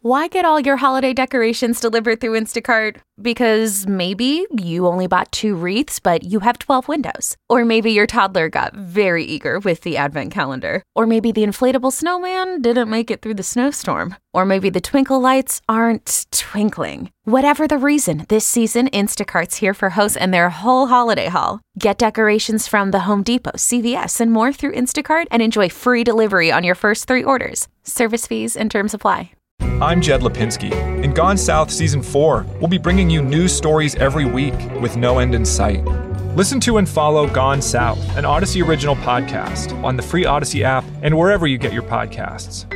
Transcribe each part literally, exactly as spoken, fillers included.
Why get all your holiday decorations delivered through Instacart? Because maybe you only bought two wreaths, but you have twelve windows. Or maybe your toddler got very eager with the advent calendar. Or maybe the inflatable snowman didn't make it through the snowstorm. Or maybe the twinkle lights aren't twinkling. Whatever the reason, this season, Instacart's here for hosts and their whole holiday haul. Get decorations from the Home Depot, C V S, and more through Instacart and enjoy free delivery on your first three orders. Service fees and terms apply. I'm Jed Lipinski. In Gone South Season four, we'll be bringing you news stories every week with no end in sight. Listen to and follow Gone South, an Odyssey original podcast, on the free Odyssey app and wherever you get your podcasts.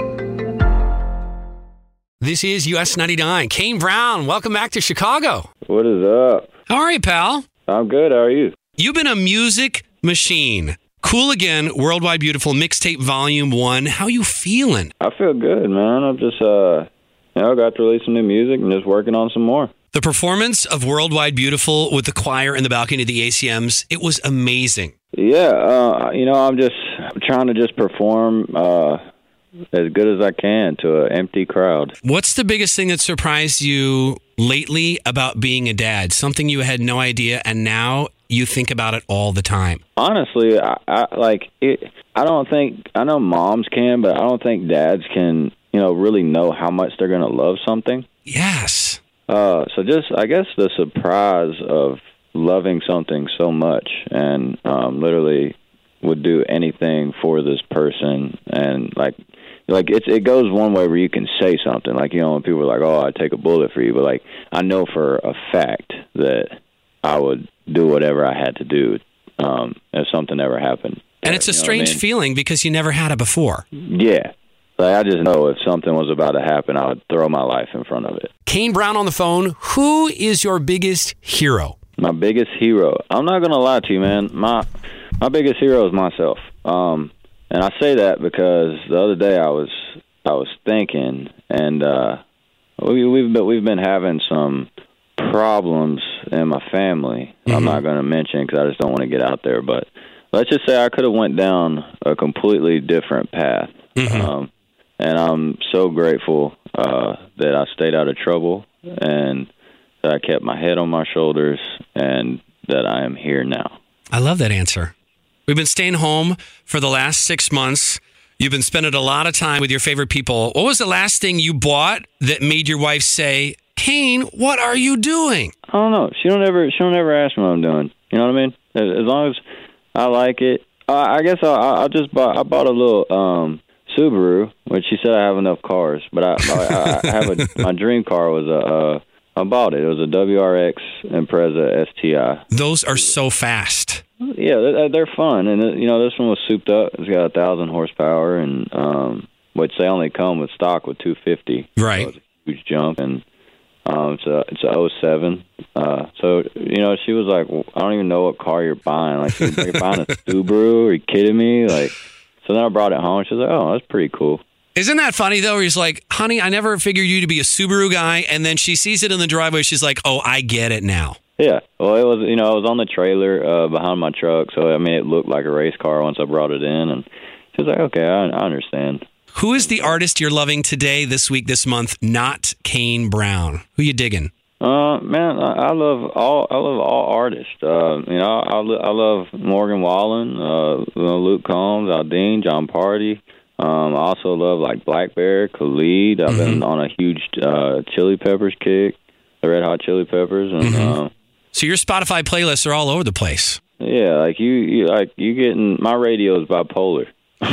This is U S ninety-nine. Kane Brown, welcome back to Chicago. What is up? How are you, pal? I'm good. How are you? You've been a music machine. Cool Again, Worldwide Beautiful, Mixtape Volume one. How you feeling? I feel good, man. I'm just, uh, you know, got to release some new music and just working on some more. The performance of Worldwide Beautiful with the choir in the balcony of the A C Ms, it was amazing. Yeah, uh, you know, I'm just trying to just perform uh, as good as I can to an empty crowd. What's the biggest thing that surprised you lately about being a dad? Something you had no idea, and now you think about it all the time. Honestly, I, I like it. I don't think I know moms can, but I don't think dads can. You know, really know how much they're going to love something. Yes. Uh, so just, I guess, the surprise of loving something so much, and um, literally would do anything for this person, and like, like it's it goes one way where you can say something, like, you know, when people are like, "Oh, I'd take a bullet for you," but like, I know for a fact that I would do whatever I had to do um, if something ever happened. And it's a strange I mean? feeling because you never had it before. Yeah. Like, I just know if something was about to happen, I would throw my life in front of it. Kane Brown on the phone. Who is your biggest hero? My biggest hero? I'm not going to lie to you, man. My my biggest hero is myself. Um, and I say that because the other day I was I was thinking, and uh, we, we've been, we've been having some problems in my family. Mm-hmm. I'm not going to mention because I just don't want to get out there. But let's just say I could have went down a completely different path. Mm-hmm. Um, and I'm so grateful uh, that I stayed out of trouble and that I kept my head on my shoulders and that I am here now. I love that answer. We've been staying home for the last six months. You've been spending a lot of time with your favorite people. What was the last thing you bought that made your wife say, "Kane, what are you doing?" I don't know. She don't ever. She don't ever ask me what I'm doing. You know what I mean? As long as I like it, uh, I guess I, I just bought. I bought a little um, Subaru, which she said I have enough cars, but I, I, I have a. My dream car was a. Uh, I bought it. It was a W R X Impreza S T I. Those are so fast. Yeah, they're, they're fun, and you know this one was souped up. It's got a thousand horsepower, and um, which they only come with stock with two fifty. Right. So it's a huge jump, and. Um, it's a it's a oh seven. Uh, so you know, she was like, well, "I don't even know what car you're buying. Like, you're buying a Subaru? Are you kidding me?" Like, so then I brought it home. She was like, "Oh, that's pretty cool." Isn't that funny though? He's like, "Honey, I never figured you to be a Subaru guy," and then she sees it in the driveway. She's like, "Oh, I get it now." Yeah. Well, it was you know it was on the trailer uh, behind my truck, so I mean it looked like a race car once I brought it in, and she was like, "Okay, I, I understand." Who is the artist you're loving today, this week, this month? Not Kane Brown. Who you digging? Uh, man, I, I love all. I love all artists. Uh, you know, I, I love Morgan Wallen, uh, Luke Combs, Aldine, John Party. Um, I also love like Black Bear, Khalid. I've mm-hmm. been on a huge uh, Chili Peppers kick, the Red Hot Chili Peppers, and mm-hmm. uh, so your Spotify playlists are all over the place. Yeah, like you, you like you getting my radio is bipolar.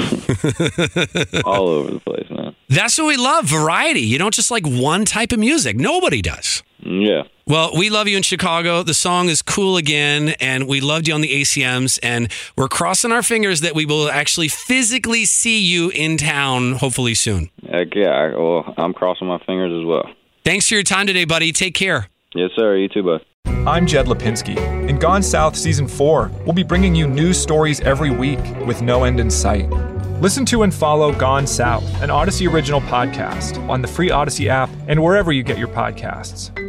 All over the place, man. That's what we love, variety. You don't just like one type of music. Nobody does. Yeah. Well, we love you in Chicago. The song is Cool Again, and we loved you on the A C Ms, and we're crossing our fingers that we will actually physically see you in town hopefully soon. Heck yeah. I, well, I'm crossing my fingers as well. Thanks for your time today, buddy. Take care. Yes, sir. You too, bud. I'm Jed Lipinski. In Gone South Season four, we'll be bringing you news stories every week with no end in sight. Listen to and follow Gone South, an Odyssey original podcast, on the free Odyssey app and wherever you get your podcasts.